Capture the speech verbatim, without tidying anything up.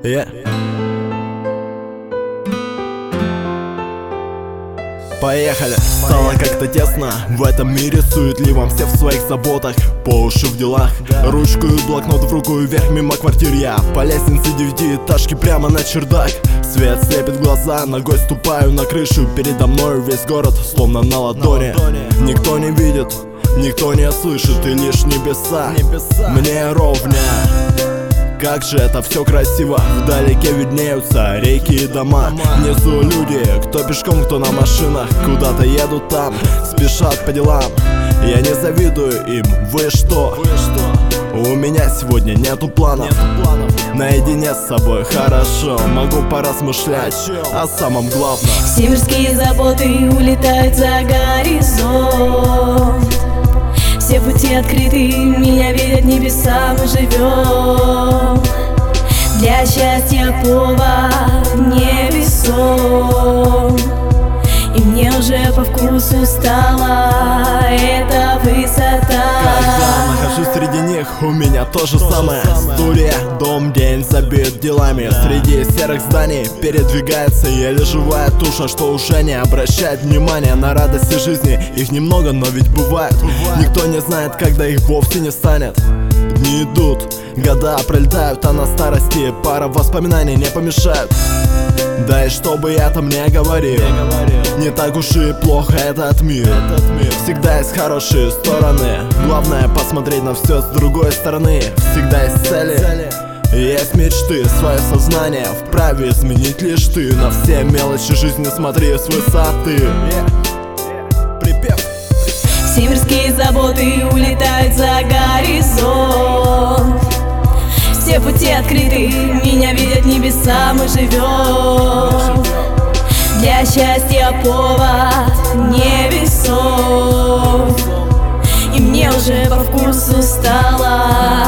Yeah. Поехали! Стало как-то тесно в этом мире суетливом. Все в своих заботах, по уши в делах. Ручку и блокнот в руку и вверх мимо квартир я по лестнице девятиэтажки прямо на чердак. Свет слепит глаза, ногой ступаю на крышу. Передо мной весь город, словно на ладони. Никто не видит, никто не слышит, и лишь небеса мне ровня. Как же это все красиво, вдалеке виднеются реки и дома. Внизу люди, кто пешком, кто на машинах, куда-то едут там, спешат по делам. Я не завидую им, вы что? У меня сегодня нету планов, наедине с собой хорошо, могу поразмышлять о самом главном. Северские заботы улетают за горизонт. Все пути открыты, меня видят небеса, мы живем. Для счастья повод невесом, и мне уже по вкусу стала эта высота. Когда нахожусь среди них, у меня то же самое. Студия, дом, день забит делами. Среди серых зданий передвигается еле живая туша, что уже не обращает внимания на радости жизни. Их немного, но ведь бывает. Никто не знает, когда их вовсе не станет. Дни идут, года пролетают, а на старости пара воспоминаний не помешают. Да и что бы я там не говорил, не так уж и плохо этот мир. Всегда есть хорошие стороны, главное посмотреть на все с другой стороны. Всегда есть цели, есть мечты, свое сознание вправе изменить лишь ты. На все мелочи жизни смотри с высоты. Припев. Северские заботы улетают за горизонт. Все пути открыты, меня видят небеса, мы живем. Для счастья повод невесом, и мне уже по вкусу стала